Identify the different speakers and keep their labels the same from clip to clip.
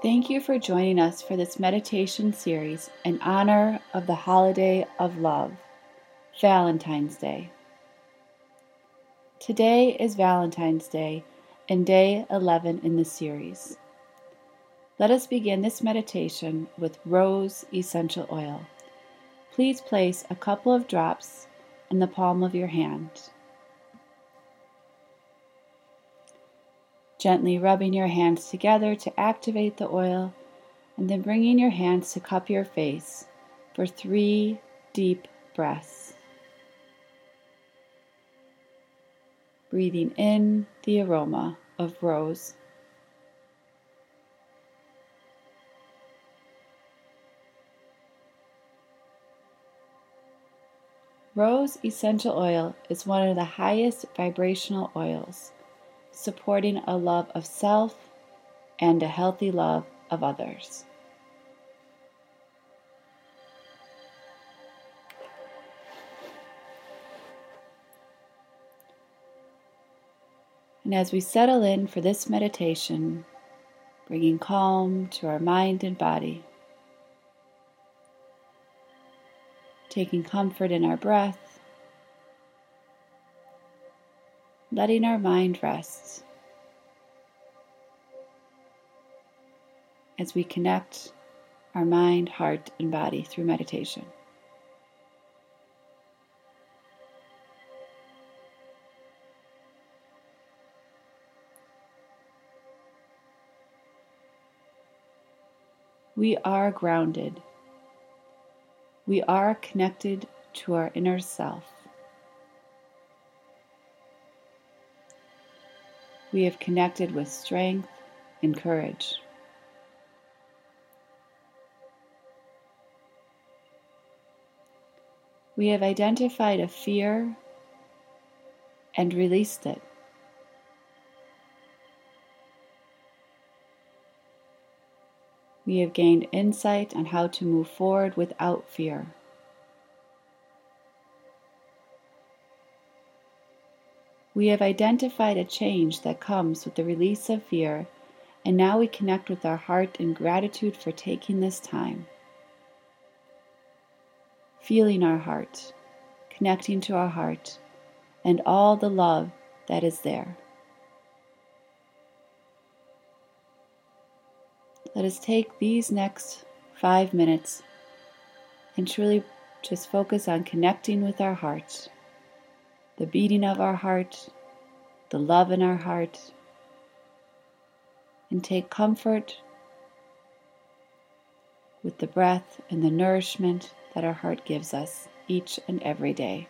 Speaker 1: Thank you for joining us for this meditation series in honor of the holiday of love, Valentine's Day. Today is Valentine's Day and day 11 in the series. Let us begin this meditation with rose essential oil. Please place a couple of drops in the palm of your hand. Gently rubbing your hands together to activate the oil, and then bringing your hands to cup your face for 3 deep breaths. Breathing in the aroma of rose. Rose essential oil is one of the highest vibrational oils, supporting a love of self and a healthy love of others. And as we settle in for this meditation, bringing calm to our mind and body, taking comfort in our breath, letting our mind rest as we connect our mind, heart, and body through meditation. We are grounded. We are connected to our inner self. We have connected with strength and courage. We have identified a fear and released it. We have gained insight on how to move forward without fear. We have identified a change that comes with the release of fear, and now we connect with our heart in gratitude for taking this time. Feeling our heart, connecting to our heart, and all the love that is there. Let us take these next 5 minutes and truly just focus on connecting with our heart, the beating of our heart, the love in our heart, and take comfort with the breath and the nourishment that our heart gives us each and every day.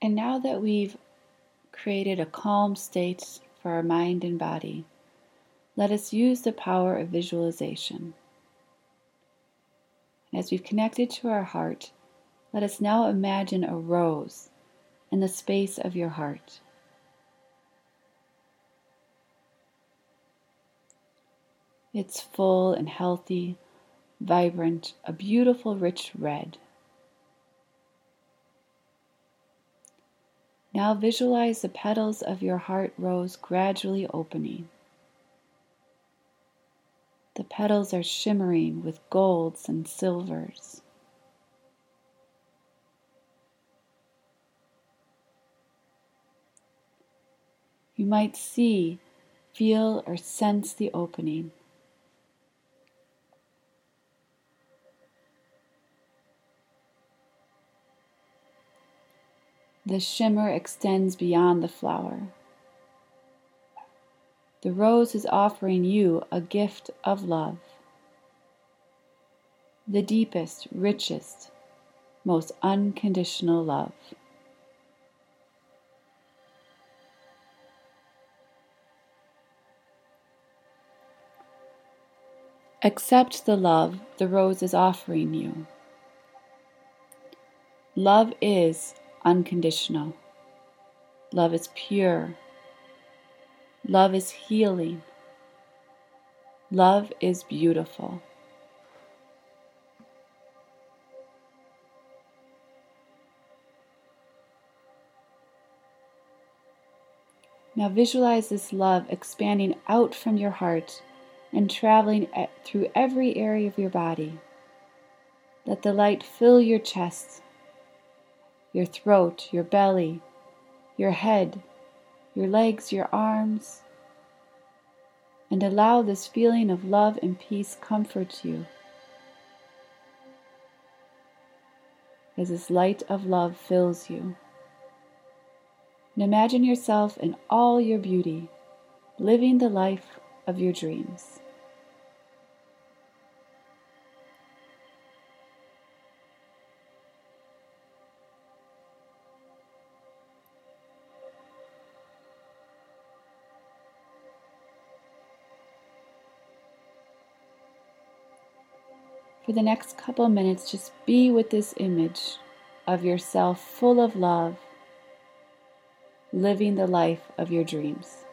Speaker 1: And now that we've created a calm state for our mind and body, let us use the power of visualization. As we've connected to our heart, let us now imagine a rose in the space of your heart. It's full and healthy, vibrant, a beautiful rich red. Now visualize the petals of your heart rose gradually opening. The petals are shimmering with golds and silvers. You might see, feel, or sense the opening. The shimmer extends beyond the flower. The rose is offering you a gift of love, the deepest, richest, most unconditional love. Accept the love the rose is offering you. Love is unconditional. Love is pure. Love is healing. Love is beautiful. Now visualize this love expanding out from your heart and traveling through every area of your body. Let the light fill your chest, your throat, your belly, your head, your legs, your arms, and allow this feeling of love and peace comfort you as this light of love fills you. And imagine yourself in all your beauty, living the life of your dreams. For the next couple minutes, just be with this image of yourself full of love, living the life of your dreams.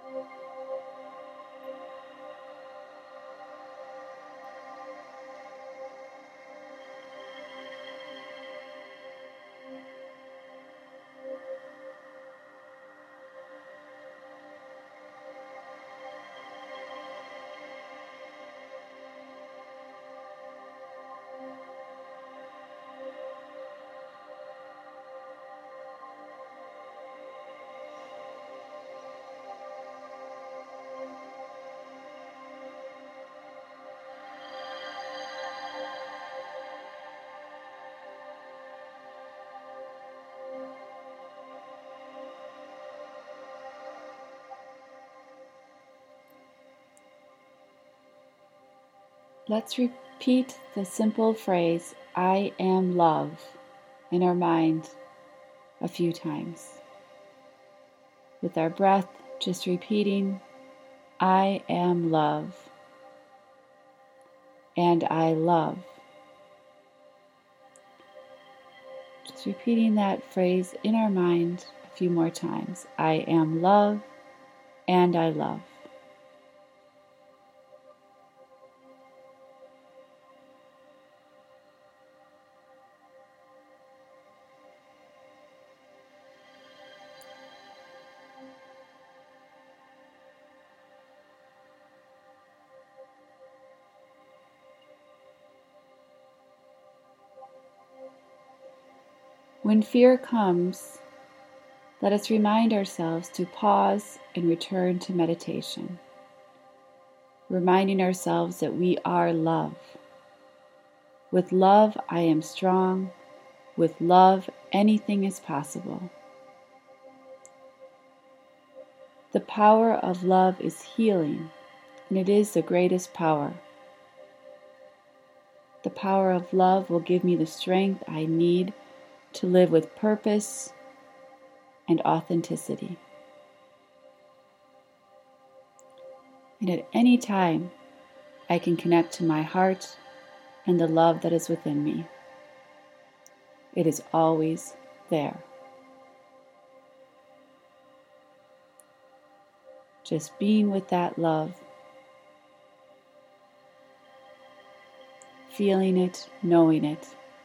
Speaker 1: Let's repeat the simple phrase, I am love, in our mind a few times. With our breath, just repeating, I am love, and I love. Just repeating that phrase in our mind a few more times. I am love, and I love. When fear comes, let us remind ourselves to pause and return to meditation, reminding ourselves that we are love. With love, I am strong. With love, anything is possible. The power of love is healing, and it is the greatest power. The power of love will give me the strength I need to live with purpose and authenticity. And at any time, I can connect to my heart and the love that is within me. It is always there. Just being with that love, feeling it, knowing it.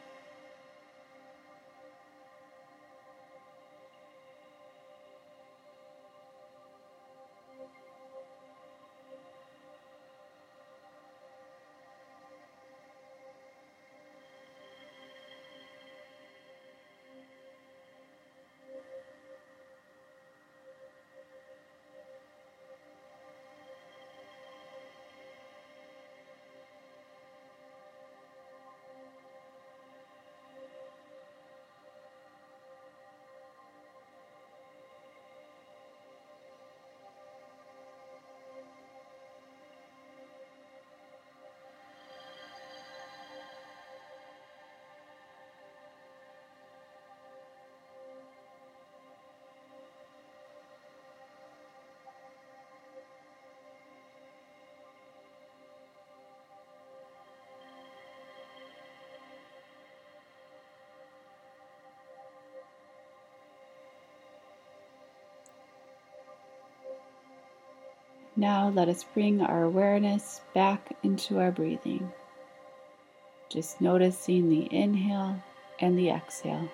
Speaker 1: Now let us bring our awareness back into our breathing. Just noticing the inhale and the exhale.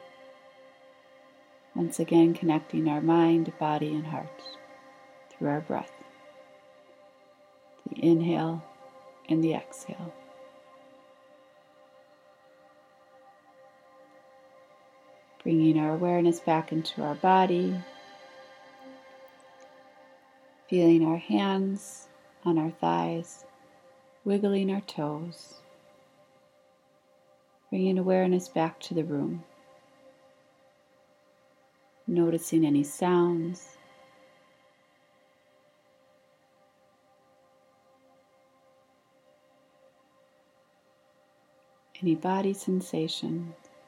Speaker 1: Once again, connecting our mind, body, and heart through our breath. The inhale and the exhale. Bringing our awareness back into our body. Feeling our hands on our thighs, wiggling our toes. Bringing awareness back to the room. Noticing any sounds. Any body sensation.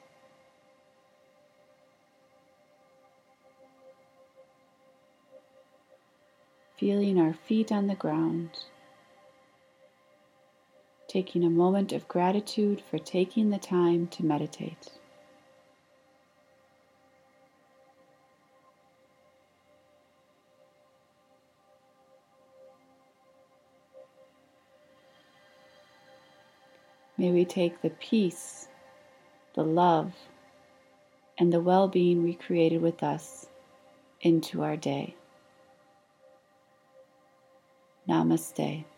Speaker 1: Feeling our feet on the ground. Taking a moment of gratitude for taking the time to meditate. may we take the peace, the love, and the well-being we created with us into our day. Namaste.